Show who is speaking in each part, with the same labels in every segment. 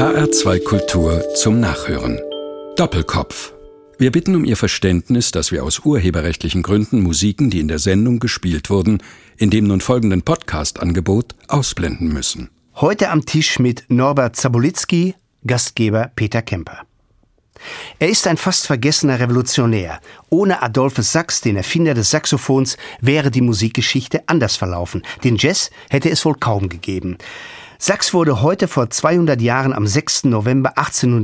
Speaker 1: HR2 Kultur zum Nachhören. Doppelkopf. Wir bitten um Ihr Verständnis, dass wir aus urheberrechtlichen Gründen Musiken, die in der Sendung gespielt wurden, in dem nun folgenden Podcast-Angebot ausblenden müssen.
Speaker 2: Heute am Tisch mit Norbert Zabolitzky, Gastgeber Peter Kemper. Er ist ein fast vergessener Revolutionär. Ohne Adolphus Sax, den Erfinder des Saxophons, wäre die Musikgeschichte anders verlaufen. Den Jazz hätte es wohl kaum gegeben. Sax wurde heute vor 200 Jahren am 6. November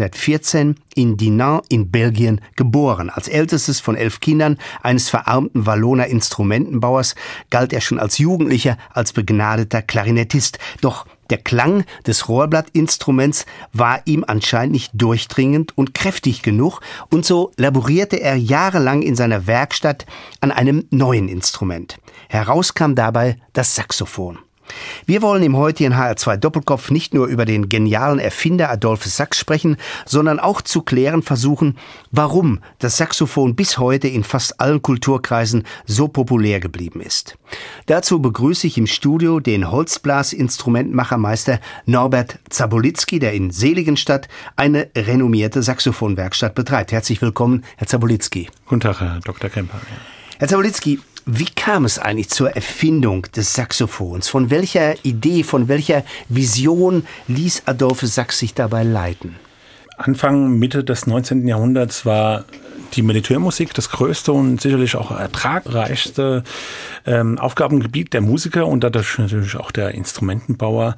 Speaker 2: 1814 in Dinant in Belgien geboren. Als ältestes von 11 Kindern eines verarmten Walloner Instrumentenbauers galt er schon als Jugendlicher als begnadeter Klarinettist. Doch der Klang des Rohrblattinstruments war ihm anscheinend nicht durchdringend und kräftig genug, und so laborierte er jahrelang in seiner Werkstatt an einem neuen Instrument. Heraus kam dabei das Saxophon. Wir wollen im heutigen HR2 Doppelkopf nicht nur über den genialen Erfinder Adolphus Sax sprechen, sondern auch zu klären versuchen, warum das Saxophon bis heute in fast allen Kulturkreisen so populär geblieben ist. Dazu begrüße ich im Studio den Holzblasinstrumentmachermeister Norbert Zabolitzky, der in Seligenstadt eine renommierte Saxophonwerkstatt betreibt. Herzlich willkommen, Herr Zabolitzky.
Speaker 3: Guten Tag, Herr Dr. Kemper.
Speaker 2: Herr Zabolitzky, wie kam es eigentlich zur Erfindung des Saxophons? Von welcher Idee, von welcher Vision ließ Adolphus Sax sich dabei leiten?
Speaker 3: Anfang, Mitte des 19. Jahrhunderts war die Militärmusik das größte und sicherlich auch ertragreichste Aufgabengebiet der Musiker und dadurch natürlich auch der Instrumentenbauer.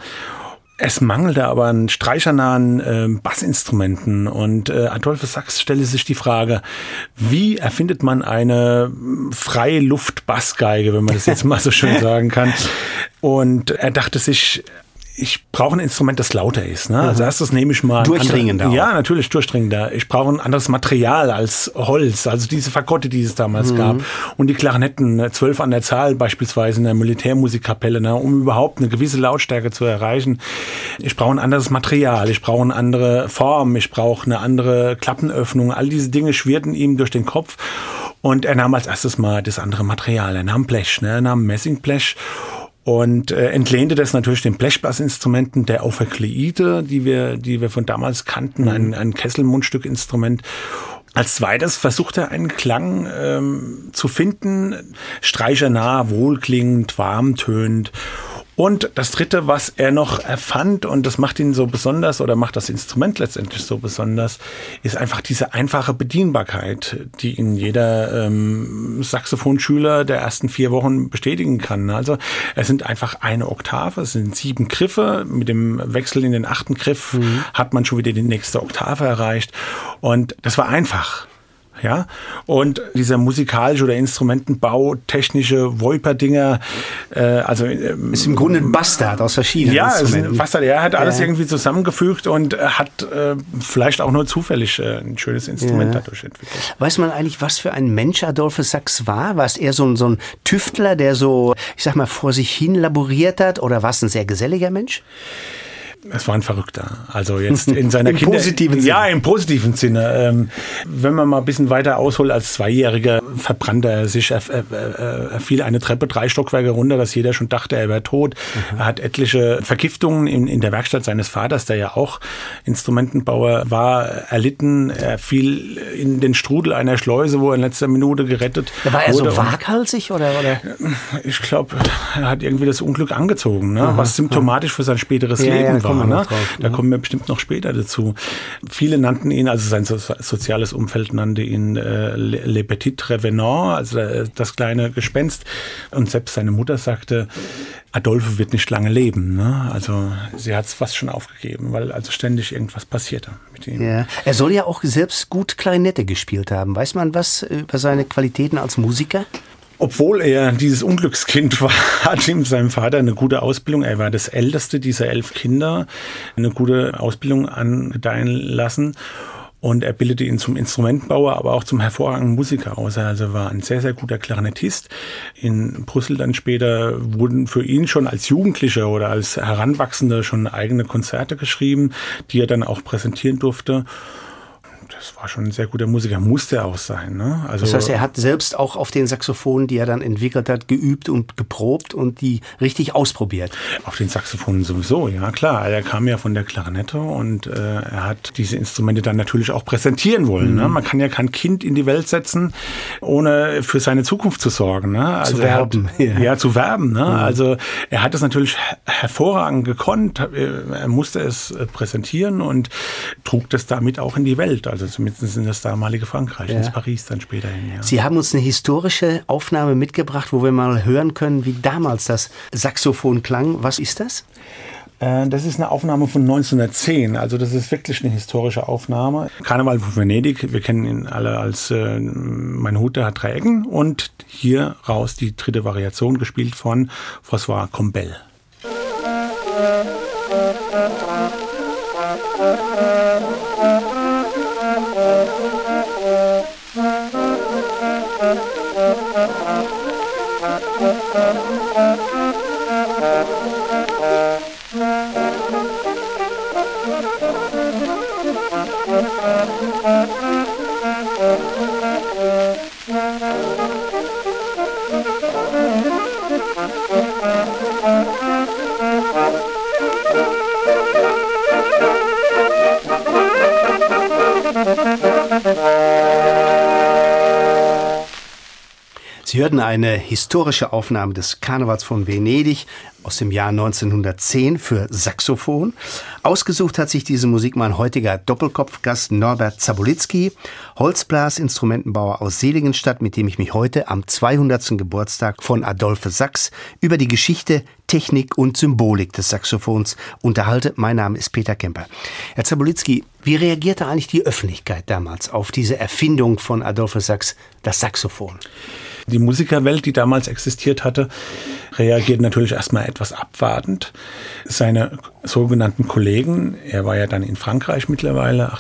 Speaker 3: Es mangelte aber an streichernahen Bassinstrumenten und Adolphus Sax stellte sich die Frage, wie erfindet man eine Freiluft-Bassgeige, wenn man das jetzt mal so schön sagen kann. Und er dachte sich, ich brauche ein Instrument, das lauter ist. Ne? Als erstes nehme ich mal...
Speaker 2: Durchdringender.
Speaker 3: Ja, natürlich durchdringender. Ich brauche ein anderes Material als Holz. Also diese Fagotte, die es damals gab. Und die Klarinetten, 12 an der Zahl beispielsweise in der Militärmusikkapelle, ne? Um überhaupt eine gewisse Lautstärke zu erreichen. Ich brauche ein anderes Material. Ich brauche eine andere Form. Ich brauche eine andere Klappenöffnung. All diese Dinge schwirrten ihm durch den Kopf. Und er nahm als erstes mal das andere Material. Er nahm Blech, ne? Er nahm Messingblech. Und entlehnte das natürlich den Blechblasinstrumenten der Ophekleide, die wir von damals kannten, ein Kesselmundstückinstrument. Als zweites versuchte er einen Klang zu finden, streichernah, wohlklingend, warmtönend. Und das dritte, was er noch erfand, und das macht ihn so besonders oder macht das Instrument letztendlich so besonders, ist einfach diese einfache Bedienbarkeit, die in jeder Saxophonschüler der ersten 4 Wochen bestätigen kann. Also es sind einfach eine Oktave, es sind 7 Griffe. Mit dem Wechsel in den 8. Griff hat man schon wieder die nächste Oktave erreicht. Und das war einfach. Ja, und dieser musikalische oder Instrumentenbau-technische Voiper-Dinger,
Speaker 2: ist im Grunde ein Bastard aus verschiedenen Instrumenten.
Speaker 3: Ja, ein Bastard. Er hat alles irgendwie zusammengefügt und hat vielleicht auch nur zufällig ein schönes Instrument dadurch entwickelt.
Speaker 2: Weiß man eigentlich, was für ein Mensch Adolphus Sax war? War es eher so ein Tüftler, der so, ich sag mal, vor sich hin laboriert hat, oder war es ein sehr geselliger Mensch?
Speaker 3: Es war ein Verrückter. Also jetzt in seiner
Speaker 2: positiven Sinne.
Speaker 3: Ja, im positiven Sinne. Wenn man mal ein bisschen weiter ausholt, als 2-Jähriger verbrannte er sich. Er fiel eine Treppe 3 Stockwerke runter, dass jeder schon dachte, er wäre tot. Er hat etliche Vergiftungen in der Werkstatt seines Vaters, der ja auch Instrumentenbauer war, erlitten. Er fiel in den Strudel einer Schleuse, wo er in letzter Minute gerettet wurde.
Speaker 2: War er so waghalsig? Oder?
Speaker 3: Ich glaube, er hat irgendwie das Unglück angezogen, ne? Was symptomatisch für sein späteres Leben war. Ne? Da kommen wir bestimmt noch später dazu. Viele nannten ihn, also sein soziales Umfeld nannte ihn Le Petit Revenant, also das kleine Gespenst. Und selbst seine Mutter sagte, Adolphe wird nicht lange leben. Ne? Also sie hat es fast schon aufgegeben, weil also ständig irgendwas passierte mit ihm.
Speaker 2: Ja. Er soll ja auch selbst gut Klarinette gespielt haben. Weiß man was über seine Qualitäten als Musiker?
Speaker 3: Obwohl er dieses Unglückskind war, hat ihm sein Vater eine gute Ausbildung, er war das älteste dieser 11 Kinder, eine gute Ausbildung angedeihen lassen. Und er bildete ihn zum Instrumentenbauer, aber auch zum hervorragenden Musiker aus. Also war ein sehr, sehr guter Klarinettist. In Brüssel dann später wurden für ihn schon als Jugendlicher oder als Heranwachsender schon eigene Konzerte geschrieben, die er dann auch präsentieren durfte. das war schon ein sehr guter Musiker, musste er auch sein. Ne? Also,
Speaker 2: das heißt, er hat selbst auch auf den Saxophonen, die er dann entwickelt hat, geübt und geprobt und die richtig ausprobiert.
Speaker 3: Auf den Saxophonen sowieso, ja klar. Er kam ja von der Klarinette und er hat diese Instrumente dann natürlich auch präsentieren wollen. Ne? Man kann ja kein Kind in die Welt setzen, ohne für seine Zukunft zu sorgen. Ne? Also
Speaker 2: zu werben.
Speaker 3: Zu werben. Ne? Also er hat es natürlich hervorragend gekonnt. Er musste es präsentieren und trug das damit auch in die Welt. Also zumindest in das damalige Frankreich, ins Paris dann später hin. Ja.
Speaker 2: Sie haben uns eine historische Aufnahme mitgebracht, wo wir mal hören können, wie damals das Saxophon klang. Was ist das?
Speaker 3: Das ist eine Aufnahme von 1910, also das ist wirklich eine historische Aufnahme. Karneval von Venedig, wir kennen ihn alle als Mein Hut, der hat 3 Ecken und hier raus die 3. Variation, gespielt von François Combel.
Speaker 2: Sie hörten eine historische Aufnahme des Karnevals von Venedig aus dem Jahr 1910 für Saxophon. Ausgesucht hat sich diese Musik mein heutiger Doppelkopfgast Norbert Zabolitzky, Holzblasinstrumentenbauer aus Seligenstadt, mit dem ich mich heute am 200. Geburtstag von Adolphe Sax über die Geschichte, Technik und Symbolik des Saxophons unterhalte. Mein Name ist Peter Kemper. Herr Zabolitzky, wie reagierte eigentlich die Öffentlichkeit damals auf diese Erfindung von Adolphe Sax, das Saxophon?
Speaker 3: Die Musikerwelt, die damals existiert hatte, reagiert natürlich erstmal etwas abwartend. Seine sogenannten Kollegen, er war ja dann in Frankreich mittlerweile,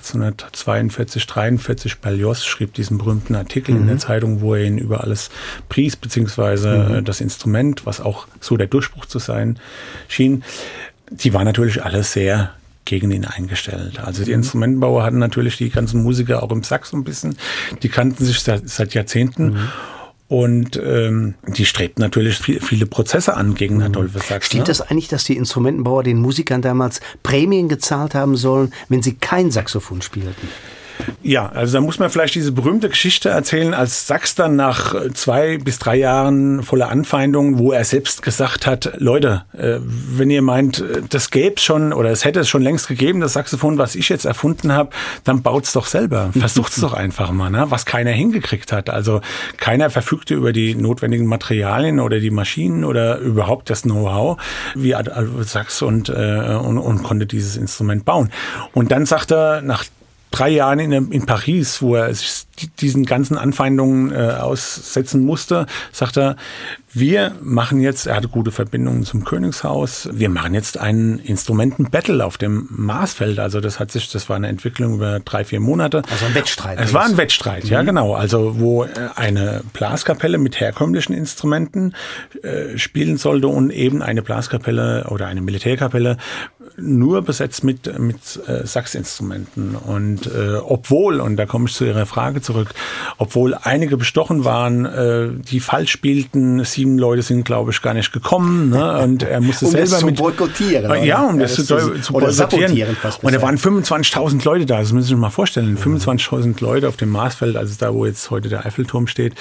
Speaker 3: 1842, 43, Berlioz schrieb diesen berühmten Artikel in der Zeitung, wo er ihn über alles pries, beziehungsweise das Instrument, was auch so der Durchbruch zu sein schien. Die waren natürlich alle sehr gegen ihn eingestellt. Also die Instrumentenbauer hatten natürlich die ganzen Musiker auch im Sax ein bisschen, die kannten sich seit Jahrzehnten. Und die strebten natürlich viele Prozesse an gegen Adolphe Sax.
Speaker 2: Stimmt das eigentlich, dass die Instrumentenbauer den Musikern damals Prämien gezahlt haben sollen, wenn sie kein Saxophon spielten?
Speaker 3: Ja, also da muss man vielleicht diese berühmte Geschichte erzählen, als Sax dann nach 2 bis 3 Jahren voller Anfeindungen, wo er selbst gesagt hat, Leute, wenn ihr meint, das gäbe schon oder es hätte es schon längst gegeben, das Saxophon, was ich jetzt erfunden habe, dann baut's doch selber. Versucht's doch einfach mal, ne? Was keiner hingekriegt hat. Also keiner verfügte über die notwendigen Materialien oder die Maschinen oder überhaupt das Know-how wie Adolphe Sax und konnte dieses Instrument bauen. Und dann sagt er, nach 3 Jahren in Paris, wo er sich diesen ganzen Anfeindungen aussetzen musste, sagt er, wir machen jetzt, er hatte gute Verbindungen zum Königshaus, wir machen jetzt einen Instrumenten-Battle auf dem Marsfeld. Also das war eine Entwicklung über 3-4 Monate.
Speaker 2: Also ein Wettstreit.
Speaker 3: Es war ein Wettstreit, ja genau. Also wo eine Blaskapelle mit herkömmlichen Instrumenten spielen sollte und eben eine Blaskapelle oder eine Militärkapelle nur besetzt mit Saxinstrumenten. Und obwohl, und da komme ich zu Ihrer Frage zurück, obwohl einige bestochen waren, die falsch spielten, 7 Leute sind, glaube ich, gar nicht gekommen. Ne? Und er musste selber
Speaker 2: das zu boykottieren.
Speaker 3: Ja, um das zu boykottieren. Und da waren 25.000 Leute da, das müssen Sie sich mal vorstellen. 25.000 Leute auf dem Marsfeld, also da, wo jetzt heute der Eiffelturm steht.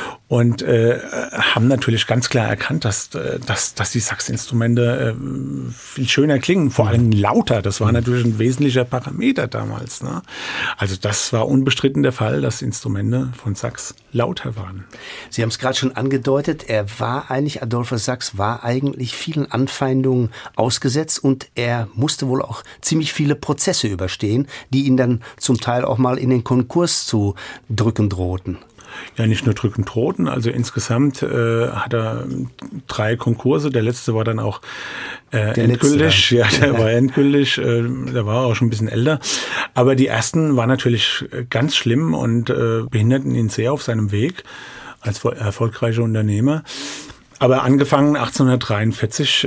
Speaker 3: Und haben natürlich ganz klar erkannt, dass die Saxinstrumente viel schöner klingen, vor allem lauter. Das war natürlich ein wesentlicher Parameter damals. Ne? Also das war unbestritten der Fall, dass Instrumente von Sax lauter waren.
Speaker 2: Sie haben es gerade schon angedeutet, Adolphe Sax war eigentlich vielen Anfeindungen ausgesetzt und er musste wohl auch ziemlich viele Prozesse überstehen, die ihn dann zum Teil auch mal in den Konkurs zu drücken drohten.
Speaker 3: Ja, nicht nur drückend drohten, also insgesamt hat er 3 Konkurse, der letzte war dann auch endgültig, war endgültig, der war auch schon ein bisschen älter, aber die ersten waren natürlich ganz schlimm und behinderten ihn sehr auf seinem Weg als erfolgreicher Unternehmer. Aber angefangen 1843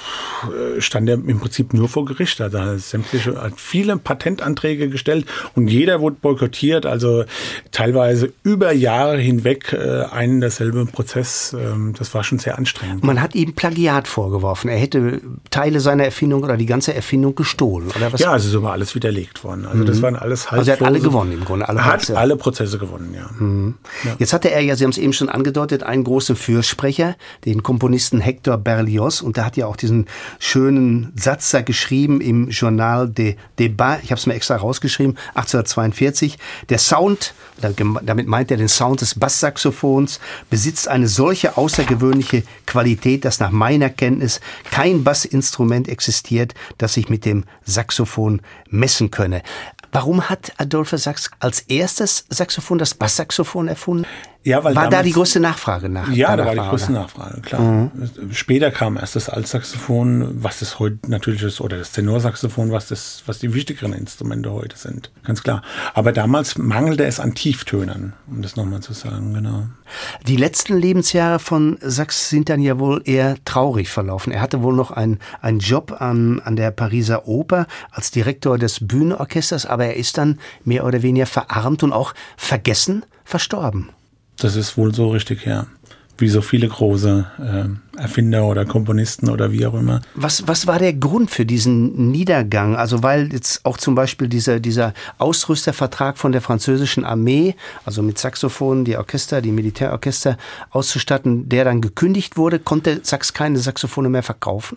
Speaker 3: stand er im Prinzip nur vor Gericht. Also hat viele Patentanträge gestellt und jeder wurde boykottiert. Also teilweise über Jahre hinweg einen derselbe Prozess. Das war schon sehr anstrengend.
Speaker 2: Man hat ihm Plagiat vorgeworfen. Er hätte Teile seiner Erfindung oder die ganze Erfindung gestohlen, oder was?
Speaker 3: Ja, also so war alles widerlegt worden. Also das waren alles
Speaker 2: also er hat alle gewonnen im Grunde.
Speaker 3: Alle Prozesse gewonnen, ja.
Speaker 2: Ja. Jetzt hatte er ja, Sie haben es eben schon angedeutet, einen großen Fürsprecher, den Komponisten Hector Berlioz. Und der hat ja auch diesen schönen Satz da geschrieben im Journal des Débats. Ich habe es mir extra rausgeschrieben, 1842. Der Sound, damit meint er den Sound des Basssaxophons, besitzt eine solche außergewöhnliche Qualität, dass nach meiner Kenntnis kein Bassinstrument existiert, das sich mit dem Saxophon messen könne. Warum hat Adolphe Sax als erstes Saxophon das Basssaxophon erfunden?
Speaker 3: Ja, weil
Speaker 2: war da die größte Nachfrage nach?
Speaker 3: Ja, da war die größte Nachfrage, klar. Später kam erst das Altsaxophon, was das heute natürlich ist, oder das Tenorsaxophon, was die wichtigeren Instrumente heute sind. Ganz klar. Aber damals mangelte es an Tieftönern, um das nochmal zu sagen, genau.
Speaker 2: Die letzten Lebensjahre von Sax sind dann ja wohl eher traurig verlaufen. Er hatte wohl noch einen Job an der Pariser Oper als Direktor des Bühnenorchesters, aber er ist dann mehr oder weniger verarmt und auch vergessen verstorben.
Speaker 3: Das ist wohl so richtig, ja. Wie so viele große Erfinder oder Komponisten oder wie auch immer.
Speaker 2: Was war der Grund für diesen Niedergang? Also weil jetzt auch zum Beispiel dieser Ausrüstervertrag von der französischen Armee, also mit Saxophonen, die Militärorchester auszustatten, der dann gekündigt wurde, konnte Sax keine Saxophone mehr verkaufen?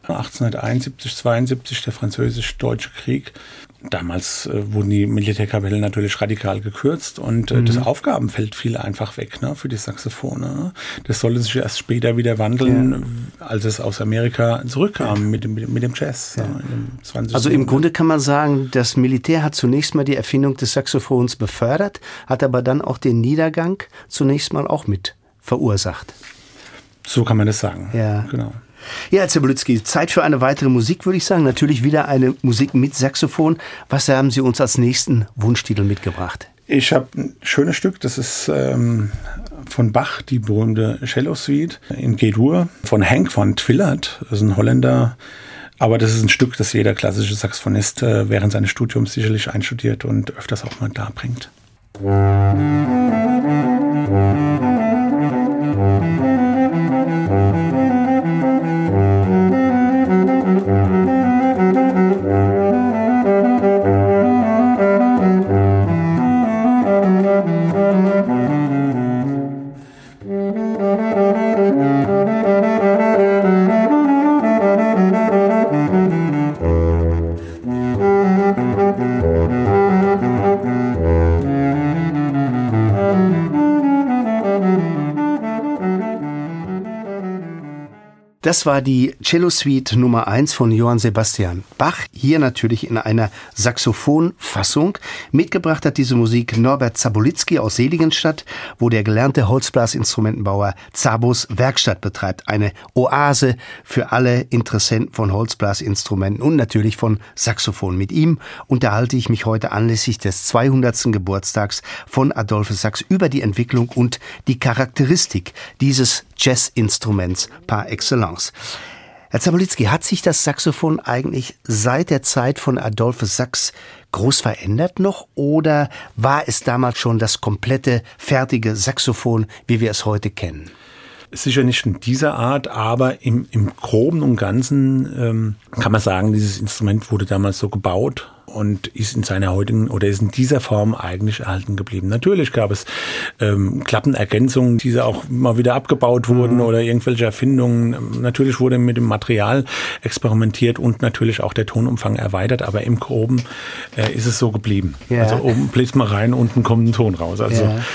Speaker 3: 1871, 72, der französisch-deutsche Krieg. Damals wurden die Militärkapellen natürlich radikal gekürzt und das Aufgabenfeld fiel einfach weg, ne, für die Saxophone. Das sollte sich erst später wieder wandeln, als es aus Amerika zurückkam mit dem Jazz. Ja. In 20.
Speaker 2: Also im Grunde kann man sagen, das Militär hat zunächst mal die Erfindung des Saxophons befördert, hat aber dann auch den Niedergang zunächst mal auch mit verursacht.
Speaker 3: So kann man das sagen,
Speaker 2: ja.
Speaker 3: Genau.
Speaker 2: Ja, Herr Cebulski, Zeit für eine weitere Musik, würde ich sagen. Natürlich wieder eine Musik mit Saxophon. Was haben Sie uns als nächsten Wunschtitel mitgebracht?
Speaker 3: Ich habe ein schönes Stück, das ist von Bach, die berühmte Cello-Suite in G-Dur, von Henk van Twillert, das ist ein Holländer. Aber das ist ein Stück, das jeder klassische Saxophonist während seines Studiums sicherlich einstudiert und öfters auch mal darbringt.
Speaker 2: Das war die Cello-Suite Nummer 1 von Johann Sebastian Bach. Hier natürlich in einer Saxophonfassung. Mitgebracht hat diese Musik Norbert Zabolitzky aus Seligenstadt, wo der gelernte Holzblasinstrumentenbauer Zabos Werkstatt betreibt. Eine Oase für alle Interessenten von Holzblasinstrumenten und natürlich von Saxophon. Mit ihm unterhalte ich mich heute anlässlich des 200. Geburtstags von Adolphe Sax über die Entwicklung und die Charakteristik dieses Jazzinstruments par excellence. Herr Zabolitzky, hat sich das Saxophon eigentlich seit der Zeit von Adolphe Sax groß verändert noch oder war es damals schon das komplette, fertige Saxophon, wie wir es heute kennen?
Speaker 3: Sicher nicht in dieser Art, aber im Groben und Ganzen kann man sagen, dieses Instrument wurde damals so gebaut und ist in seiner heutigen oder ist in dieser Form eigentlich erhalten geblieben. Natürlich gab es Klappenergänzungen, die auch mal wieder abgebaut wurden oder irgendwelche Erfindungen. Natürlich wurde mit dem Material experimentiert und natürlich auch der Tonumfang erweitert, aber im Groben ist es so geblieben. Ja. Also oben bläst man rein, unten kommt ein Ton raus. Also
Speaker 2: ja.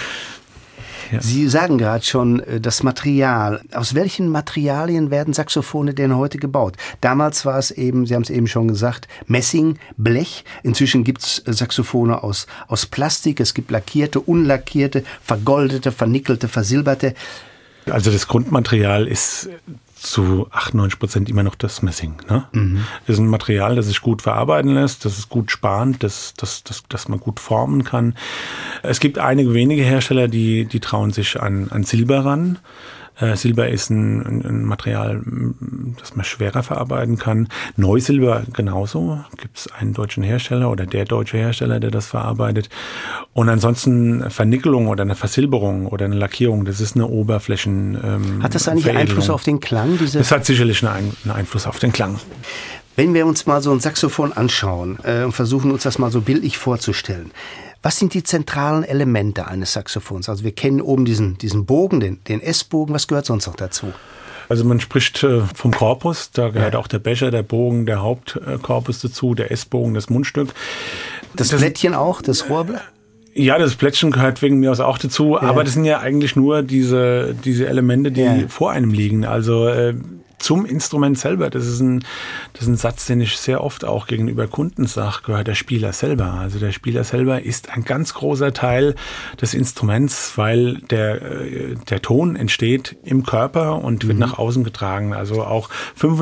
Speaker 2: Ja. Sie sagen gerade schon das Material. Aus welchen Materialien werden Saxophone denn heute gebaut? Damals war es eben, Sie haben es eben schon gesagt, Messing, Blech. Inzwischen gibt es Saxophone aus Plastik. Es gibt lackierte, unlackierte, vergoldete, vernickelte, versilberte.
Speaker 3: Also das Grundmaterial ist zu 98% immer noch das Messing. Ne? Das ist ein Material, das sich gut verarbeiten lässt, das ist gut sparend, das man gut formen kann. Es gibt einige wenige Hersteller, die trauen sich an Silber ran. Silber ist ein Material, das man schwerer verarbeiten kann. Neusilber genauso. Gibt es einen deutschen Hersteller oder der deutsche Hersteller, der das verarbeitet. Und ansonsten Vernickelung oder eine Versilberung oder eine Lackierung, das ist eine Oberflächen.
Speaker 2: Hat das eigentlich Einfluss auf den Klang?
Speaker 3: Das hat sicherlich einen Einfluss auf den Klang.
Speaker 2: Wenn wir uns mal so ein Saxophon anschauen und versuchen uns das mal so bildlich vorzustellen, was sind die zentralen Elemente eines Saxophons? Also wir kennen oben diesen Bogen, den S-Bogen. Was gehört sonst noch dazu?
Speaker 3: Also man spricht vom Korpus, da gehört auch der Becher, der Bogen, der Hauptkorpus dazu, der S-Bogen, das Mundstück.
Speaker 2: Das Blättchen auch, das Rohrblatt?
Speaker 3: Ja, das Plättchen gehört wegen mir aus auch dazu, aber das sind ja eigentlich nur diese Elemente, die vor einem liegen. Also zum Instrument selber, das ist ein Satz, den ich sehr oft auch gegenüber Kunden sage, gehört der Spieler selber. Also der Spieler selber ist ein ganz großer Teil des Instruments, weil der Ton entsteht im Körper und wird nach außen getragen. Also auch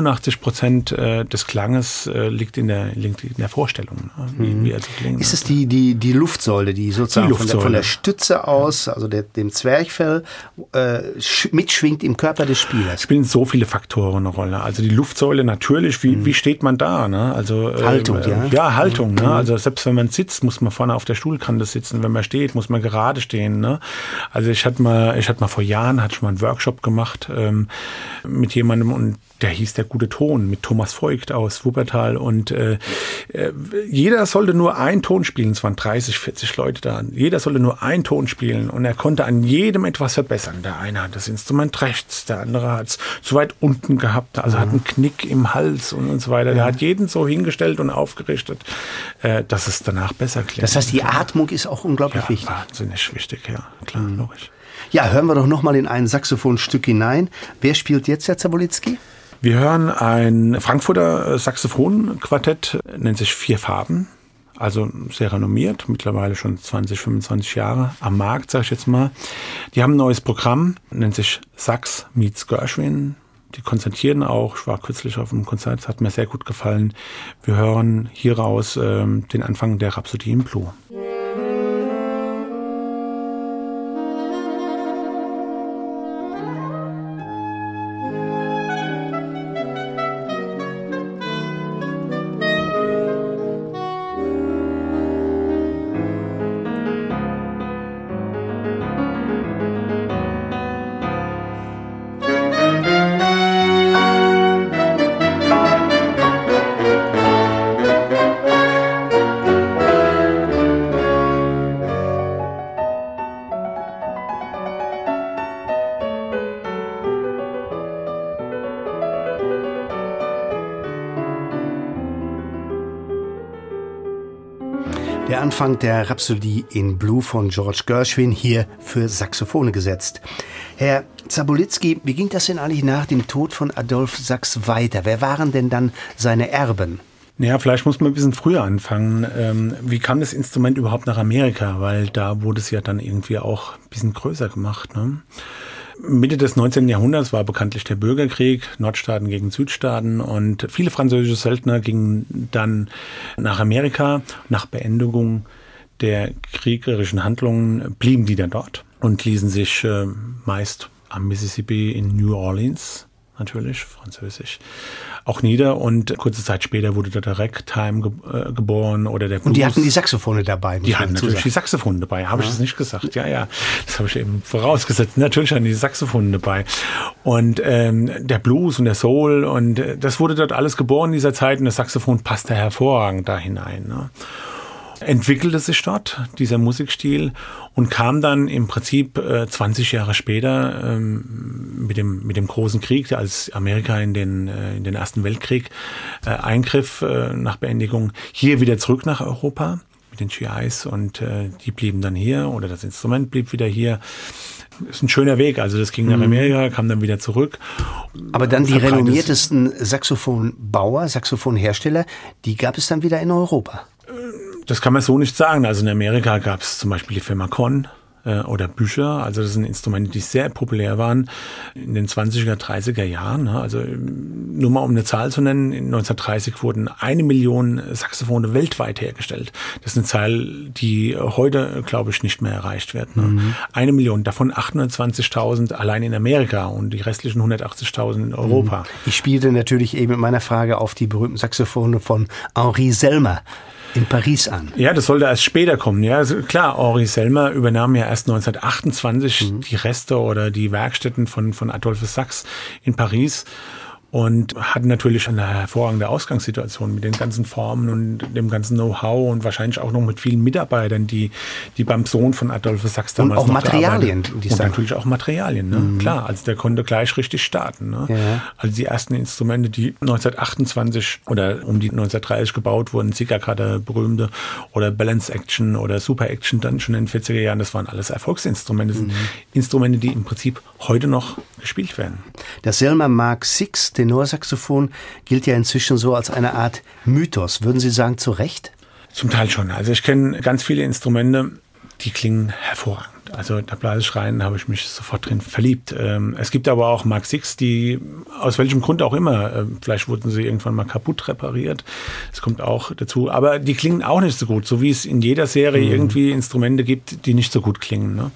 Speaker 3: 85% des Klanges liegt in der Vorstellung, wie er so klingt.
Speaker 2: Ist es die Luftsäule, die sozusagen von der Stütze aus, also dem Zwerchfell, mitschwingt im Körper des Spielers?
Speaker 3: Spielen so viele Faktoren eine Rolle. Also die Luftsäule natürlich, wie steht man da? Ne? Also
Speaker 2: Haltung,
Speaker 3: ja, Haltung. Ne? Also selbst wenn man sitzt, muss man vorne auf der Stuhlkante sitzen. Wenn man steht, muss man gerade stehen. Ne? Also ich hatte mal vor Jahren schon mal einen Workshop gemacht mit jemandem und der hieß Der gute Ton mit Thomas Voigt aus Wuppertal und jeder sollte nur einen Ton spielen, es waren 30, 40 Leute da, jeder sollte nur einen Ton spielen und er konnte an jedem etwas verbessern. Der eine hat das Instrument rechts, der andere hat es zu weit unten gehabt, also hat einen Knick im Hals und so weiter. Der hat jeden so hingestellt und aufgerichtet, dass es danach besser klingt.
Speaker 2: Das heißt, die Atmung ist auch unglaublich wichtig.
Speaker 3: Wahnsinnig wichtig, ja, klar, logisch.
Speaker 2: Ja, hören wir doch nochmal in ein Saxophonstück hinein. Wer spielt jetzt, Herr Zabolitzky?
Speaker 3: Wir hören ein Frankfurter Saxophonquartett, nennt sich Vier Farben, also sehr renommiert, mittlerweile schon 20, 25 Jahre am Markt, sag ich jetzt mal. Die haben ein neues Programm, nennt sich Sax meets Gershwin. Die konzertieren auch, ich war kürzlich auf einem Konzert, das hat mir sehr gut gefallen. Wir hören hieraus den Anfang der Rhapsodie in Blue.
Speaker 2: Der Anfang der Rhapsodie in Blue von George Gershwin, hier für Saxophone gesetzt. Herr Zabolitzky, wie ging das denn eigentlich nach dem Tod von Adolphe Sax weiter? Wer waren denn dann seine Erben?
Speaker 3: Naja, vielleicht muss man ein bisschen früher anfangen. Wie kam das Instrument überhaupt nach Amerika? Weil da wurde es ja dann irgendwie auch ein bisschen größer gemacht, ne? Mitte des 19. Jahrhunderts war bekanntlich der Bürgerkrieg, Nordstaaten gegen Südstaaten und viele französische Söldner gingen dann nach Amerika. Nach Beendigung der kriegerischen Handlungen blieben die dann dort und ließen sich meist am Mississippi in New Orleans, natürlich französisch, auch nieder und kurze Zeit später wurde der Ragtime geboren oder der Blues.
Speaker 2: Und die hatten die Saxophone dabei.
Speaker 3: Die hatten natürlich die Saxophone dabei. Habe ich das nicht gesagt? Ja, das habe ich eben vorausgesetzt. Natürlich hatten die Saxophone dabei. Und der Blues und der Soul und das wurde dort alles geboren in dieser Zeit und das Saxophon passte hervorragend da hinein. Ne? Entwickelte sich dort dieser Musikstil und kam dann im Prinzip 20 Jahre später mit dem großen Krieg, als Amerika in den Ersten Weltkrieg eingriff nach Beendigung, hier wieder zurück nach Europa mit den GIs und die blieben dann hier oder das Instrument blieb wieder hier. Ist ein schöner Weg, also das ging nach Amerika, kam dann wieder zurück.
Speaker 2: Aber dann die renommiertesten Saxophonbauer, Saxophonhersteller, die gab es dann wieder in Europa.
Speaker 3: Das kann man so nicht sagen. Also in Amerika gab es zum Beispiel die Firma Conn, oder Bücher. Also das sind Instrumente, die sehr populär waren in den 20er, 30er Jahren. Also nur mal um eine Zahl zu nennen, in 1930 wurden 1 Million Saxophone weltweit hergestellt. Das ist eine Zahl, die heute, glaube ich, nicht mehr erreicht wird. 1 Million, davon 820.000 allein in Amerika und die restlichen 180.000 in Europa.
Speaker 2: Ich spielte natürlich eben mit meiner Frage auf die berühmten Saxophone von Henri Selmer in Paris an.
Speaker 3: Ja, das sollte erst später kommen. Ja, also klar, Henri Selmer übernahm ja erst 1928 die Reste oder die Werkstätten von Adolphe Sax in Paris und hatten natürlich eine hervorragende Ausgangssituation mit den ganzen Formen und dem ganzen Know-how und wahrscheinlich auch noch mit vielen Mitarbeitern, die beim Sohn von Adolphe Sax damals
Speaker 2: und auch Materialien.
Speaker 3: Und natürlich auch Materialien, ne? Klar, also der konnte gleich richtig starten. Ne? Ja. Also die ersten Instrumente, die 1928 oder um die 1930 gebaut wurden, Ziga gerade berühmte oder Balance Action oder Super Action dann schon in den 40er Jahren, das waren alles Erfolgsinstrumente. Das sind Instrumente, die im Prinzip heute noch gespielt werden.
Speaker 2: Das Selmer Mark VI Tenorsaxophon gilt ja inzwischen so als eine Art Mythos. Würden Sie sagen, zu Recht?
Speaker 3: Zum Teil schon. Also ich kenne ganz viele Instrumente, die klingen hervorragend. Also da Blaseschreien habe ich mich sofort drin verliebt. Es gibt aber auch Mark VI, die aus welchem Grund auch immer, vielleicht wurden sie irgendwann mal kaputt repariert. Das kommt auch dazu. Aber die klingen auch nicht so gut, so wie es in jeder Serie irgendwie Instrumente gibt, die nicht so gut klingen. Ne?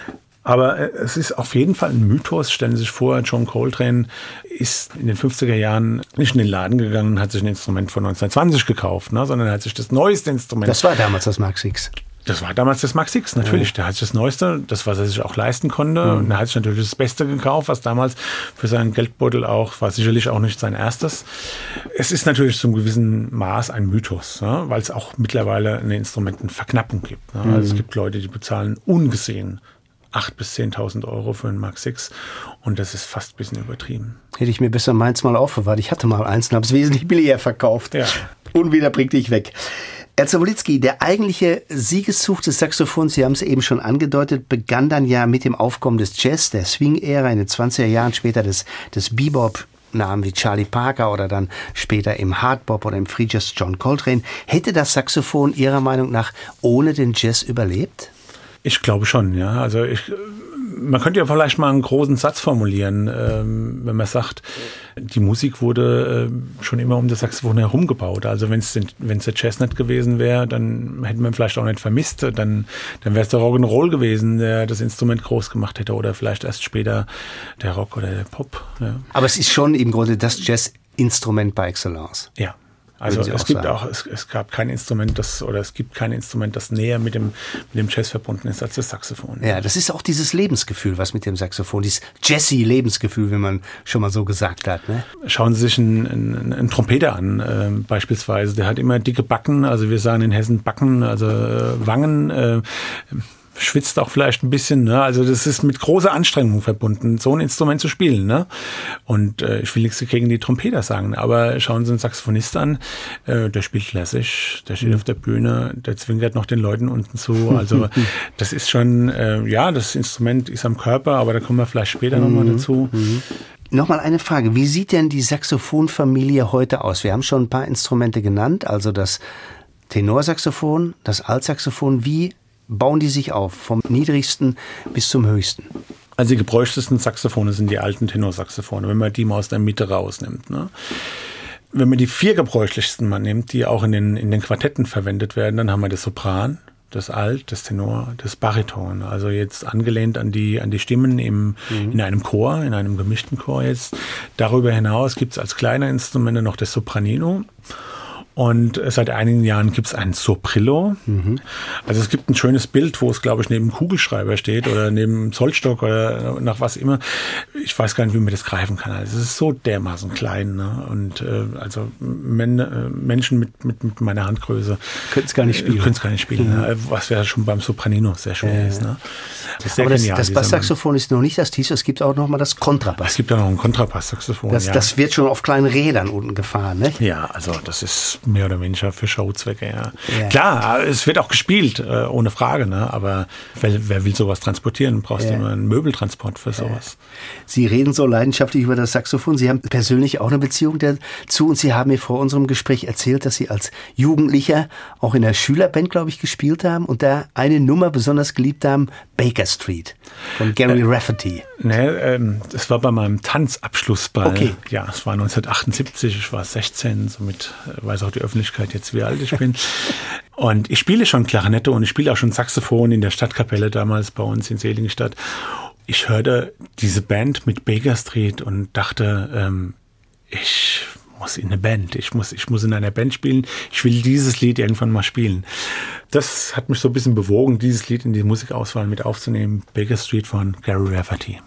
Speaker 3: Aber es ist auf jeden Fall ein Mythos. Stellen Sie sich vor, John Coltrane ist in den 50er Jahren nicht in den Laden gegangen und hat sich ein Instrument von 1920 gekauft, ne, sondern er hat sich das neueste Instrument.
Speaker 2: Das war damals das Mark VI.
Speaker 3: Das war damals das Mark VI, natürlich. Der hat sich das Neueste, das, was er sich auch leisten konnte. Und er hat sich natürlich das Beste gekauft, was damals für seinen Geldbeutel auch, war sicherlich auch nicht sein erstes. Es ist natürlich zum gewissen Maß ein Mythos, ne, weil es auch mittlerweile eine Instrumentenverknappung gibt. Ne. Also es gibt Leute, die bezahlen ungesehen 8.000 bis 10.000 Euro für einen Mark VI und das ist fast ein bisschen übertrieben.
Speaker 2: Hätte ich mir besser meins mal aufbewahrt. Ich hatte mal eins und habe es wesentlich billiger verkauft. Ja. Unwiederbringlich weg. Herr Zabolitzky, der eigentliche Siegeszug des Saxophons, Sie haben es eben schon angedeutet, begann dann ja mit dem Aufkommen des Jazz, der Swing-Ära in den 20er Jahren, später des Bebop. Namen wie Charlie Parker oder dann später im Hardbop oder im Free Jazz John Coltrane. Hätte das Saxophon Ihrer Meinung nach ohne den Jazz überlebt?
Speaker 3: Ich glaube schon, ja. Also man könnte ja vielleicht mal einen großen Satz formulieren, wenn man sagt, die Musik wurde schon immer um das Saxophon herum gebaut. Also wenn es der Jazz nicht gewesen wäre, dann hätte man vielleicht auch nicht vermisst. Dann wäre es der Rock'n'Roll gewesen, der das Instrument groß gemacht hätte oder vielleicht erst später der Rock oder der Pop. Ja.
Speaker 2: Aber es ist schon im Grunde das Jazz-Instrument par excellence.
Speaker 3: Ja. Also es gab kein Instrument, es gibt kein Instrument, das näher mit dem Jazz verbunden ist als das Saxophon.
Speaker 2: Ja, das ist auch dieses Lebensgefühl, was mit dem Saxophon, dieses Jazzy-Lebensgefühl, wie man schon mal so gesagt hat. Ne?
Speaker 3: Schauen Sie sich einen Trompeter an, beispielsweise. Der hat immer dicke Backen, also wir sagen in Hessen Backen, also Wangen, schwitzt auch vielleicht ein bisschen, ne? Also das ist mit großer Anstrengung verbunden, so ein Instrument zu spielen, ne? Und ich will nichts gegen die Trompeter sagen, aber schauen Sie einen Saxophonist an, der spielt lässig, der steht auf der Bühne, der zwinkert noch den Leuten unten zu, also das ist schon, das Instrument ist am Körper, aber da kommen wir vielleicht später nochmal dazu.
Speaker 2: Nochmal eine Frage, wie sieht denn die Saxophonfamilie heute aus? Wir haben schon ein paar Instrumente genannt, also das Tenorsaxophon, das Altsaxophon, wie bauen die sich auf, vom niedrigsten bis zum höchsten?
Speaker 3: Also die gebräuchtesten Saxophone sind die alten Tenorsaxophone, wenn man die mal aus der Mitte rausnimmt. Ne? Wenn man die 4 gebräuchlichsten mal nimmt, die auch in den Quartetten verwendet werden, dann haben wir das Sopran, das Alt, das Tenor, das Bariton. Also jetzt angelehnt an die Stimmen in einem Chor, in einem gemischten Chor jetzt. Darüber hinaus gibt es als kleine Instrumente noch das Sopranino. Und seit einigen Jahren gibt es ein Soprillo. Also es gibt ein schönes Bild, wo es, glaube ich, neben einem Kugelschreiber steht oder neben einem Zollstock oder nach was immer. Ich weiß gar nicht, wie man das greifen kann. Also es ist so dermaßen klein. Ne? Und also Menschen mit meiner Handgröße
Speaker 2: können es gar nicht spielen.
Speaker 3: Ne? Was ja schon beim Sopranino sehr schwer ist. Ne?
Speaker 2: Das ist sehr genial, das Basssaxophon ist noch nicht das Tiefste, es gibt auch noch mal das Kontrabass.
Speaker 3: Es gibt ja noch ein Kontrabasssaxophon.
Speaker 2: Das wird schon auf kleinen Rädern unten gefahren, ne?
Speaker 3: Ja, also das ist mehr oder weniger für Showzwecke, ja. Klar, es wird auch gespielt, ohne Frage, ne? Aber wer will sowas transportieren? Brauchst du immer einen Möbeltransport für sowas.
Speaker 2: Sie reden so leidenschaftlich über das Saxophon. Sie haben persönlich auch eine Beziehung dazu und Sie haben mir vor unserem Gespräch erzählt, dass Sie als Jugendlicher auch in der Schülerband, glaube ich, gespielt haben und da eine Nummer besonders geliebt haben, Baker Street von Gary Rafferty.
Speaker 3: Das war bei meinem Tanzabschlussball.
Speaker 2: Okay.
Speaker 3: Ja, es war 1978, ich war 16, somit weiß auch die Öffentlichkeit jetzt, wie alt ich bin. Und ich spiele schon Klarinette und ich spiele auch schon Saxophon in der Stadtkapelle damals bei uns in Seligenstadt. Ich hörte diese Band mit Baker Street und dachte, ich muss in eine Band, ich muss in einer Band spielen, ich will dieses Lied irgendwann mal spielen. Das hat mich so ein bisschen bewogen, dieses Lied in die Musikauswahl mit aufzunehmen, Baker Street von Gary Rafferty.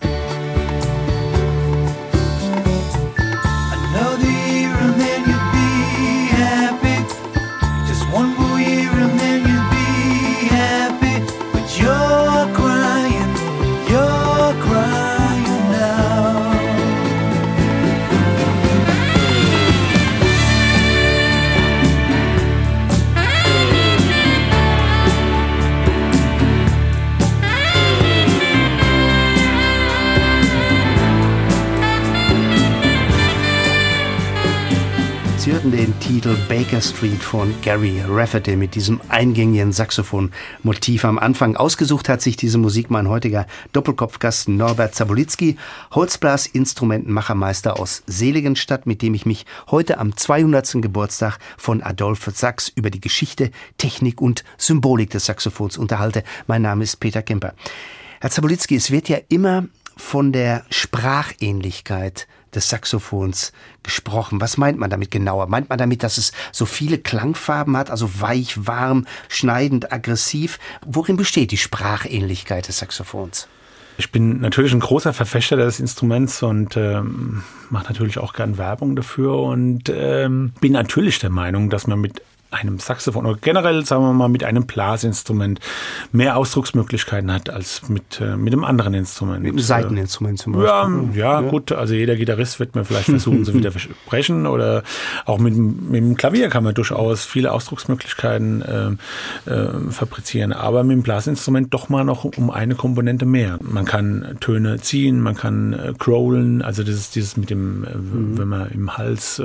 Speaker 2: Sie hörten den Titel Baker Street von Gary Rafferty mit diesem eingängigen Saxophon-Motiv am Anfang. Ausgesucht hat sich diese Musik mein heutiger Doppelkopfgast Norbert Zabolitzky, Holzblasinstrumentenmachermeister aus Seligenstadt, mit dem ich mich heute am 200. Geburtstag von Adolphe Sax über die Geschichte, Technik und Symbolik des Saxophons unterhalte. Mein Name ist Peter Kemper. Herr Zabolitzky, es wird ja immer von der Sprachähnlichkeit des Saxophons gesprochen. Was meint man damit genauer? Meint man damit, dass es so viele Klangfarben hat, also weich, warm, schneidend, aggressiv? Worin besteht die Sprachähnlichkeit des Saxophons?
Speaker 3: Ich bin natürlich ein großer Verfechter des Instruments und mache natürlich auch gern Werbung dafür und bin natürlich der Meinung, dass man mit einem Saxophon oder generell, sagen wir mal, mit einem Blasinstrument mehr Ausdrucksmöglichkeiten hat als mit einem anderen Instrument.
Speaker 2: Mit einem Saiteninstrument zum Beispiel.
Speaker 3: Ja, gut, also jeder Gitarrist wird mir vielleicht versuchen zu widersprechen oder auch mit dem Klavier kann man durchaus viele Ausdrucksmöglichkeiten fabrizieren, aber mit dem Blasinstrument doch mal noch um eine Komponente mehr. Man kann Töne ziehen, man kann growlen, also das ist dieses mit dem, wenn man im Hals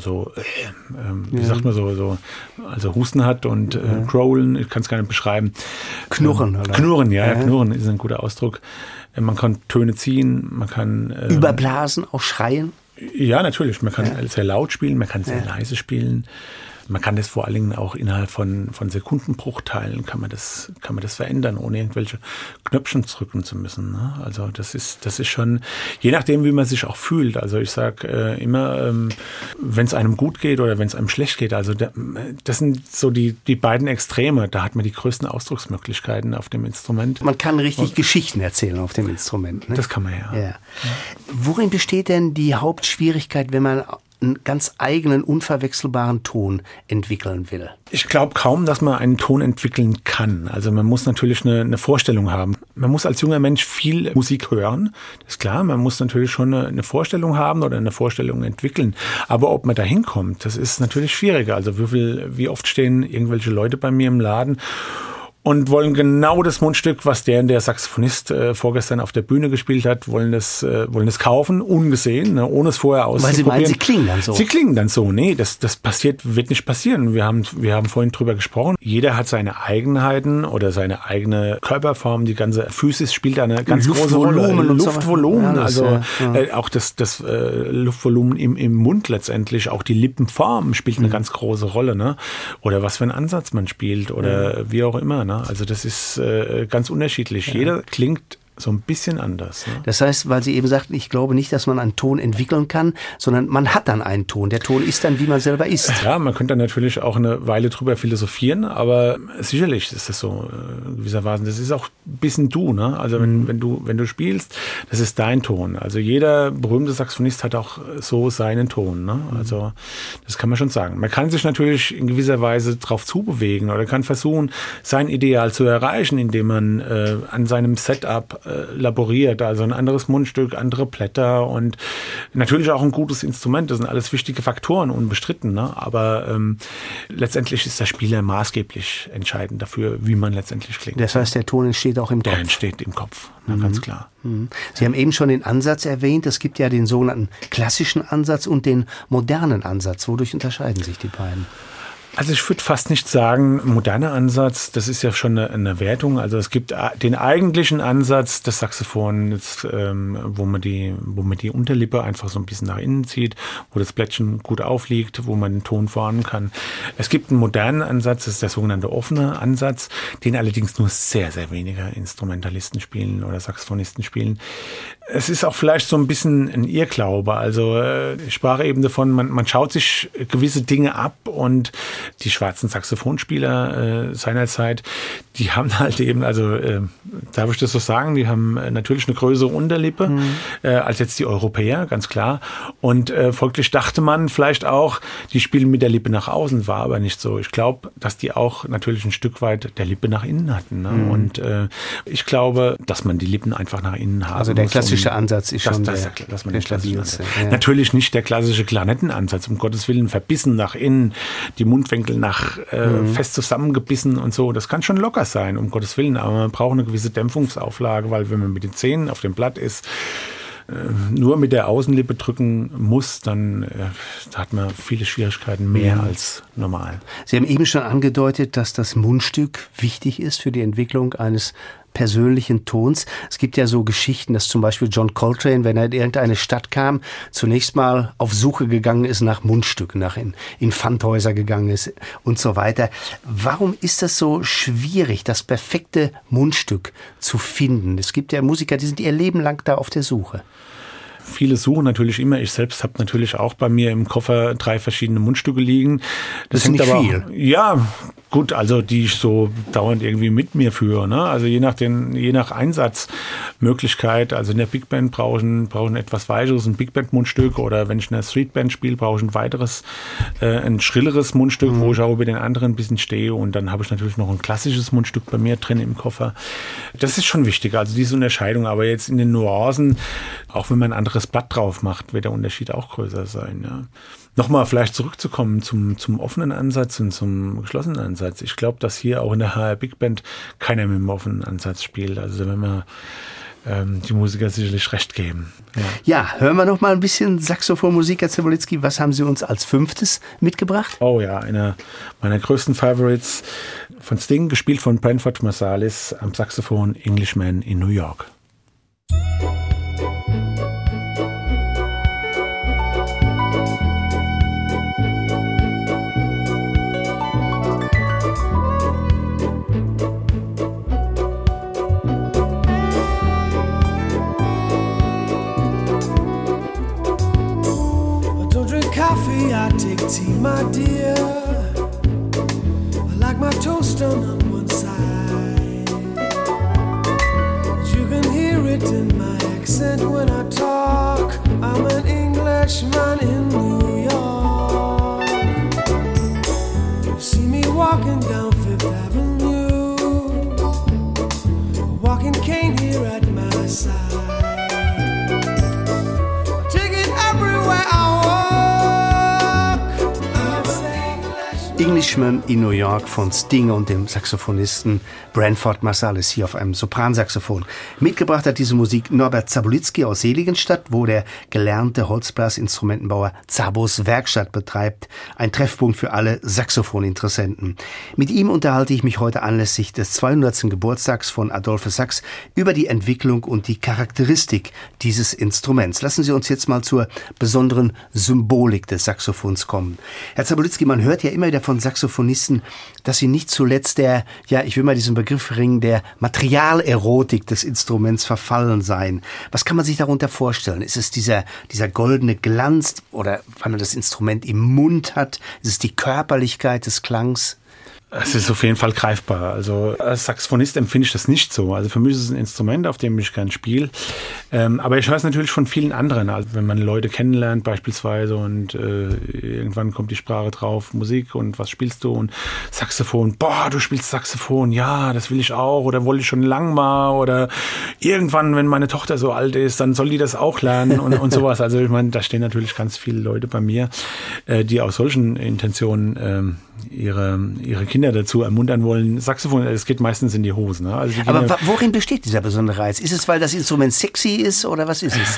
Speaker 3: wie sagt man so, also Husten hat und growlen, ich kann es gar nicht beschreiben.
Speaker 2: Knurren, oder?
Speaker 3: Knurren, ja, knurren ist ein guter Ausdruck. Man kann Töne ziehen, man kann
Speaker 2: überblasen, auch schreien?
Speaker 3: Ja, natürlich. Man kann sehr laut spielen, man kann sehr leise spielen. Man kann das vor allen Dingen auch innerhalb von Sekundenbruchteilen kann man das verändern, ohne irgendwelche Knöpfchen drücken zu müssen. Ne? Also das ist schon, je nachdem, wie man sich auch fühlt. Also ich sage immer, wenn es einem gut geht oder wenn es einem schlecht geht, also das sind so die beiden Extreme. Da hat man die größten Ausdrucksmöglichkeiten auf dem Instrument.
Speaker 2: Man kann richtig Geschichten erzählen auf dem Instrument. Ne?
Speaker 3: Das kann man ja.
Speaker 2: Worin besteht denn die Hauptschwierigkeit, wenn man einen ganz eigenen, unverwechselbaren Ton entwickeln will?
Speaker 3: Ich glaube kaum, dass man einen Ton entwickeln kann. Also man muss natürlich eine Vorstellung haben. Man muss als junger Mensch viel Musik hören. Das ist klar, man muss natürlich schon eine Vorstellung haben oder eine Vorstellung entwickeln. Aber ob man da hinkommt, das ist natürlich schwieriger. Also wie oft stehen irgendwelche Leute bei mir im Laden und wollen genau das Mundstück, was der Saxophonist vorgestern auf der Bühne gespielt hat, wollen das kaufen, ungesehen, ne, ohne es vorher auszuprobieren.
Speaker 2: Weil sie meinen, sie klingen dann so.
Speaker 3: Sie klingen dann so. Nee, das wird nicht passieren. Wir haben vorhin drüber gesprochen. Jeder hat seine Eigenheiten oder seine eigene Körperform. Die ganze Physis spielt da eine ganz große Rolle. Luftvolumen, auch das Luftvolumen im Mund letztendlich, auch die Lippenform spielt eine ganz große Rolle, ne? Oder was für einen Ansatz man spielt oder wie auch immer, ne? Also das ist ganz unterschiedlich. Ja. Jeder klingt so ein bisschen anders. Ne?
Speaker 2: Das heißt, weil Sie eben sagten, ich glaube nicht, dass man einen Ton entwickeln kann, sondern man hat dann einen Ton. Der Ton ist dann, wie man selber ist.
Speaker 3: Ja, man könnte dann natürlich auch eine Weile drüber philosophieren, aber sicherlich ist das so gewissermaßen. Das ist auch ein bisschen du, ne? Also wenn du spielst, das ist dein Ton. Also jeder berühmte Saxophonist hat auch so seinen Ton, ne? Also das kann man schon sagen. Man kann sich natürlich in gewisser Weise drauf zubewegen oder kann versuchen, sein Ideal zu erreichen, indem man an seinem Setup laboriert, also ein anderes Mundstück, andere Blätter und natürlich auch ein gutes Instrument. Das sind alles wichtige Faktoren, unbestritten, ne? Aber letztendlich ist der Spieler maßgeblich entscheidend dafür, wie man letztendlich klingt.
Speaker 2: Das heißt, der Ton entsteht auch im Kopf?
Speaker 3: Der entsteht im Kopf, ganz klar.
Speaker 2: Sie haben eben schon den Ansatz erwähnt. Es gibt ja den sogenannten klassischen Ansatz und den modernen Ansatz. Wodurch unterscheiden sich die beiden?
Speaker 3: Also ich würde fast nicht sagen, moderner Ansatz, das ist ja schon eine Wertung. Also es gibt den eigentlichen Ansatz des Saxophons, wo man die Unterlippe einfach so ein bisschen nach innen zieht, wo das Blättchen gut aufliegt, wo man den Ton formen kann. Es gibt einen modernen Ansatz, das ist der sogenannte offene Ansatz, den allerdings nur sehr, sehr wenige Instrumentalisten spielen oder Saxophonisten spielen. Es ist auch vielleicht so ein bisschen ein Irrglaube. Also ich sprach eben davon, man schaut sich gewisse Dinge ab und die schwarzen Saxophonspieler seinerzeit, die haben halt eben, also darf ich das so sagen, die haben natürlich eine größere Unterlippe als jetzt die Europäer, ganz klar. Und folglich dachte man vielleicht auch, die spielen mit der Lippe nach außen, war aber nicht so. Ich glaube, dass die auch natürlich ein Stück weit der Lippe nach innen hatten. Ne? Und ich glaube, dass man die Lippen einfach nach innen haben
Speaker 2: Also der klassische Ansatz ist schon
Speaker 3: der stabilste. Ja. Natürlich nicht der klassische Klarinettenansatz, um Gottes Willen, verbissen nach innen, die Mundwinkel nach fest zusammengebissen und so. Das kann schon locker sein, um Gottes Willen, aber man braucht eine gewisse Dämpfungsauflage, weil wenn man mit den Zähnen auf dem Blatt ist, nur mit der Außenlippe drücken muss, dann hat man viele Schwierigkeiten mehr als normal.
Speaker 2: Sie haben eben schon angedeutet, dass das Mundstück wichtig ist für die Entwicklung eines persönlichen Tons. Es gibt ja so Geschichten, dass zum Beispiel John Coltrane, wenn er in irgendeine Stadt kam, zunächst mal auf Suche gegangen ist nach Mundstücken, nach in Pfandhäuser gegangen ist und so weiter. Warum ist das so schwierig, das perfekte Mundstück zu finden? Es gibt ja Musiker, die sind ihr Leben lang da auf der Suche.
Speaker 3: Viele suchen natürlich immer. Ich selbst habe natürlich auch bei mir im Koffer 3 verschiedene Mundstücke liegen.
Speaker 2: Das ist nicht
Speaker 3: aber
Speaker 2: viel.
Speaker 3: Ja, gut, also die ich so dauernd irgendwie mit mir führe. Ne? Also je nach Einsatzmöglichkeit. Also in der Big Band brauche ich ein etwas weicheres, ein Big Band Mundstück, oder wenn ich in der Street Band spiele, brauche ich ein weiteres, ein schrilleres Mundstück, wo ich auch über den anderen ein bisschen stehe. Und dann habe ich natürlich noch ein klassisches Mundstück bei mir drin im Koffer. Das ist schon wichtig, also diese Unterscheidung. Aber jetzt in den Nuancen, auch wenn man ein anderes Blatt drauf macht, wird der Unterschied auch größer sein. Ja. Nochmal vielleicht zurückzukommen zum offenen Ansatz und zum geschlossenen Ansatz. Ich glaube, dass hier auch in der HR Big Band keiner mit dem offenen Ansatz spielt. Also wenn man die Musiker sicherlich recht geben.
Speaker 2: Ja, hören wir noch mal ein bisschen Saxophonmusik, Herr Zabolitzky. Was haben Sie uns als 5. mitgebracht?
Speaker 3: Oh ja, einer meiner größten Favorites von Sting, gespielt von Branford Marsalis am Saxophon, Englishman in New York.
Speaker 4: I take tea, my dear. I like my toast done on one side. You can hear it in my accent when I talk. I'm an Englishman in New York. You see me walking down Fifth Avenue, a walking cane here at my side. I take it everywhere I
Speaker 2: Englishman in New York von Sting und dem Saxophonisten Branford Marsalis hier auf einem Sopransaxophon. Mitgebracht hat diese Musik Norbert Zabolitzky aus Seligenstadt, wo der gelernte Holzblasinstrumentenbauer Zabos Werkstatt betreibt. Ein Treffpunkt für alle Saxophoninteressenten. Mit ihm unterhalte ich mich heute anlässlich des 200. Geburtstags von Adolphe Sax über die Entwicklung und die Charakteristik dieses Instruments. Lassen Sie uns jetzt mal zur besonderen Symbolik des Saxophons kommen. Herr Zabolitzky, man hört ja immer wieder von Saxophonisten, dass sie nicht zuletzt ich will mal diesen Begriff ringen, der Materialerotik des Instruments verfallen seien. Was kann man sich darunter vorstellen? Ist es dieser goldene Glanz oder wenn man das Instrument im Mund hat? Ist es die Körperlichkeit des Klangs?
Speaker 3: Es ist auf jeden Fall greifbar. Also als Saxophonist empfinde ich das nicht so. Also für mich ist es ein Instrument, auf dem ich gern spiele. Aber ich höre es natürlich von vielen anderen. Also wenn man Leute kennenlernt beispielsweise und irgendwann kommt die Sprache drauf, Musik und was spielst du? Und Saxophon, boah, du spielst Saxophon, ja, das will ich auch oder wollte ich schon lang mal. Oder irgendwann, wenn meine Tochter so alt ist, dann soll die das auch lernen und sowas. Also ich meine, da stehen natürlich ganz viele Leute bei mir, die aus solchen Intentionen ihre Kinder dazu ermuntern wollen. Saxophon, es geht meistens in die Hose. Ne? Also
Speaker 2: aber worin besteht dieser besondere Reiz? Ist es, weil das Instrument sexy ist oder was ist es?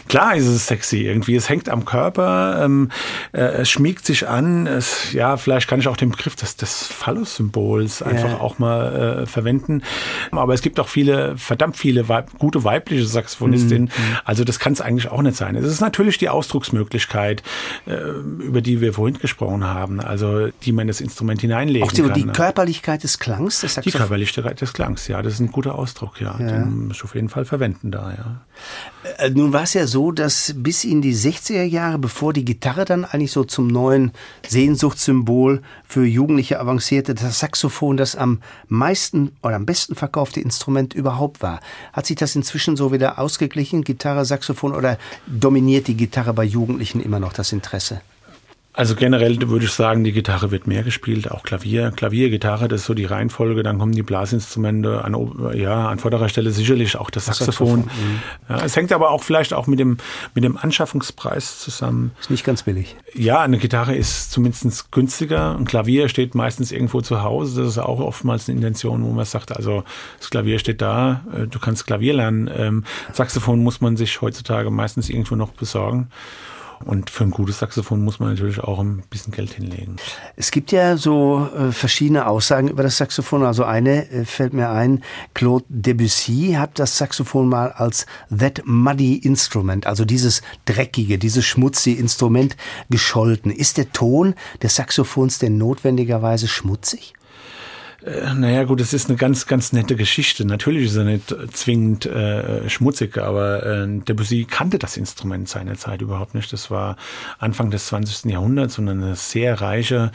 Speaker 3: Klar ist es sexy irgendwie. Es hängt am Körper, es schmiegt sich an. Vielleicht kann ich auch den Begriff des Phallus-Symbols einfach auch mal verwenden. Aber es gibt auch verdammt viele gute weibliche Saxophonistinnen. Also das kann es eigentlich auch nicht sein. Es ist natürlich die Ausdrucksmöglichkeit, über die wir vorhin gesprochen haben, also die man in das Instrument hineinlegen kann.
Speaker 2: Auch die Körperlichkeit des Klangs des Saxophons?
Speaker 3: Die Körperlichkeit des Klangs, ja, das ist ein guter Ausdruck, ja. Den muss ich auf jeden Fall verwenden da, ja.
Speaker 2: Nun war es ja so, dass bis in die 60er Jahre, bevor die Gitarre dann eigentlich so zum neuen Sehnsuchtssymbol für Jugendliche avancierte, das Saxophon das am meisten oder am besten verkaufte Instrument überhaupt war. Hat sich das inzwischen so wieder ausgeglichen, Gitarre, Saxophon, oder dominiert die Gitarre bei Jugendlichen immer noch das Interesse?
Speaker 3: Also generell würde ich sagen, die Gitarre wird mehr gespielt, auch Klavier, Gitarre, das ist so die Reihenfolge, dann kommen die Blasinstrumente an vorderer Stelle sicherlich auch das Saxophon. Ja, es hängt aber auch vielleicht auch mit dem Anschaffungspreis zusammen.
Speaker 2: Ist nicht ganz billig.
Speaker 3: Ja, eine Gitarre ist zumindest günstiger, ein Klavier steht meistens irgendwo zu Hause, das ist auch oftmals eine Intention, wo man sagt, also das Klavier steht da, du kannst Klavier lernen. Saxophon muss man sich heutzutage meistens irgendwo noch besorgen. Und für ein gutes Saxophon muss man natürlich auch ein bisschen Geld hinlegen.
Speaker 2: Es gibt ja so verschiedene Aussagen über das Saxophon. Also eine fällt mir ein, Claude Debussy hat das Saxophon mal als that muddy instrument, also dieses dreckige, dieses schmutzige Instrument gescholten. Ist der Ton des Saxophons denn notwendigerweise schmutzig?
Speaker 3: Naja gut, es ist eine ganz, ganz nette Geschichte. Natürlich ist er nicht zwingend schmutzig, aber Debussy kannte das Instrument seinerzeit überhaupt nicht. Das war Anfang des 20. Jahrhunderts und eine sehr reiche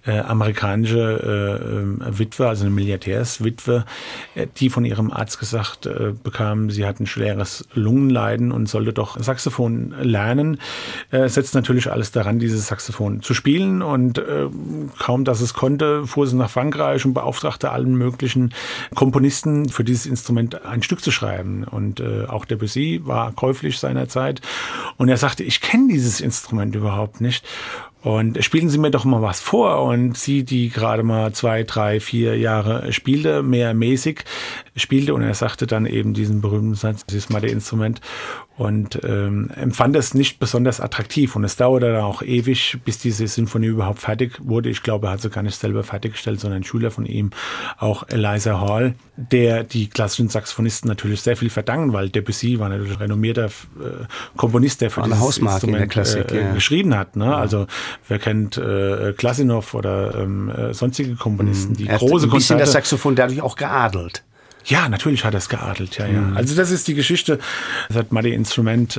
Speaker 3: amerikanische Witwe, also eine Milliardärswitwe, die von ihrem Arzt gesagt bekam, sie hat ein schweres Lungenleiden und sollte doch Saxophon lernen. Setzt natürlich alles daran, dieses Saxophon zu spielen, und kaum, dass es konnte, fuhr sie nach Frankreich und beauftragte allen möglichen Komponisten für dieses Instrument ein Stück zu schreiben. Und auch Debussy war käuflich seinerzeit. Und er sagte, ich kenne dieses Instrument überhaupt nicht. Und spielen Sie mir doch mal was vor. Und sie, die gerade mal 2, 3, 4 Jahre spielte, mehr mäßig spielte, und er sagte dann eben diesen berühmten Satz, dieses Muddy-Instrument, und empfand es nicht besonders attraktiv. Und es dauerte dann auch ewig, bis diese Sinfonie überhaupt fertig wurde. Ich glaube, er hat sie gar nicht selber fertiggestellt, sondern ein Schüler von ihm, auch Eliza Hall, der die klassischen Saxophonisten natürlich sehr viel verdanken, weil Debussy war natürlich ein renommierter Komponist, der für dieses Instrument geschrieben hat. Ne? Ja. Also wer kennt Klasinow oder sonstige Komponisten, die große Konzerte.
Speaker 2: Ein bisschen das Saxophon dadurch auch geadelt.
Speaker 3: Ja, natürlich hat er es geadelt, ja. Also das ist die Geschichte, das hat Muddy Instrument,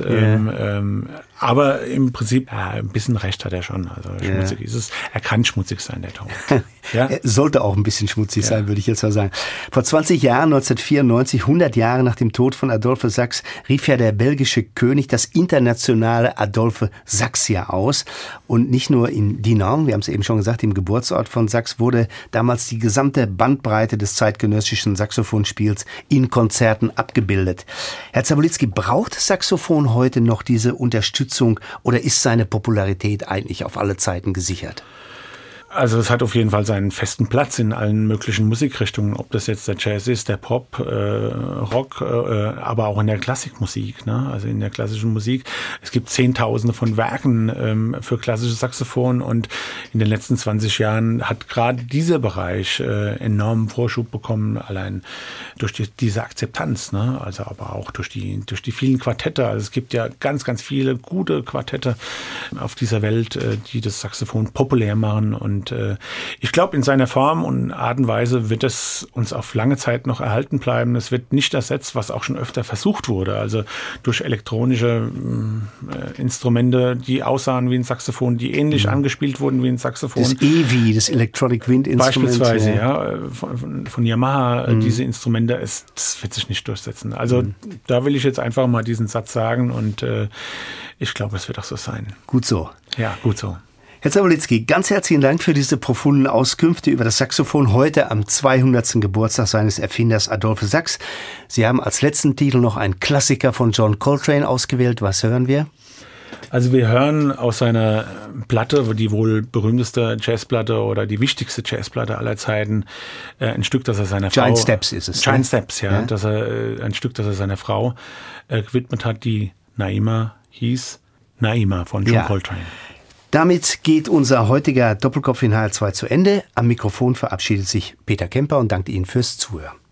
Speaker 3: aber im Prinzip, ein bisschen recht hat er schon. Also schmutzig ist es. Er kann schmutzig sein, der Ton. Ja?
Speaker 2: Er sollte auch ein bisschen schmutzig sein, würde ich jetzt mal sagen. Vor 20 Jahren, 1994, 100 Jahre nach dem Tod von Adolphe Sax, rief ja der belgische König das internationale Adolphe Sax-Jahr aus. Und nicht nur in Dinant, wir haben es eben schon gesagt, dem Geburtsort von Sax, wurde damals die gesamte Bandbreite des zeitgenössischen Saxophonspiels in Konzerten abgebildet. Herr Zabolitzky, braucht das Saxophon heute noch diese Unterstützung, oder ist seine Popularität eigentlich auf alle Zeiten gesichert?
Speaker 3: Also es hat auf jeden Fall seinen festen Platz in allen möglichen Musikrichtungen, ob das jetzt der Jazz ist, der Pop, Rock, aber auch in der Klassikmusik, ne? Also in der klassischen Musik. Es gibt Zehntausende von Werken für klassisches Saxophon, und in den letzten 20 Jahren hat gerade dieser Bereich enormen Vorschub bekommen, allein durch diese Akzeptanz, ne? Also aber auch durch die vielen Quartette. Also es gibt ja ganz, ganz viele gute Quartette auf dieser Welt, die das Saxophon populär machen, und ich glaube, in seiner Form und Art und Weise wird es uns auf lange Zeit noch erhalten bleiben. Es wird nicht ersetzt, was auch schon öfter versucht wurde. Also durch elektronische Instrumente, die aussahen wie ein Saxophon, die ähnlich angespielt wurden wie ein Saxophon.
Speaker 2: Das EWI, das Electronic Wind Instrument.
Speaker 3: Beispielsweise, von Yamaha, diese Instrumente, das wird sich nicht durchsetzen. Also da will ich jetzt einfach mal diesen Satz sagen, und ich glaube, es wird auch so sein.
Speaker 2: Gut so.
Speaker 3: Ja, gut so.
Speaker 2: Herr Zabolitzky, ganz herzlichen Dank für diese profunden Auskünfte über das Saxophon heute am 200. Geburtstag seines Erfinders Adolphe Sax. Sie haben als letzten Titel noch einen Klassiker von John Coltrane ausgewählt. Was hören wir?
Speaker 3: Also wir hören aus seiner Platte, die wohl berühmteste Jazzplatte oder die wichtigste Jazzplatte aller Zeiten, ein Stück, das er seiner Frau...
Speaker 2: Giant Steps ist es.
Speaker 3: Giant Steps, ja. Ein Stück, das er seiner Frau gewidmet hat, die Naima hieß Naima von John Coltrane.
Speaker 2: Damit geht unser heutiger Doppelkopf in HR2 zu Ende. Am Mikrofon verabschiedet sich Peter Kemper und dankt Ihnen fürs Zuhören.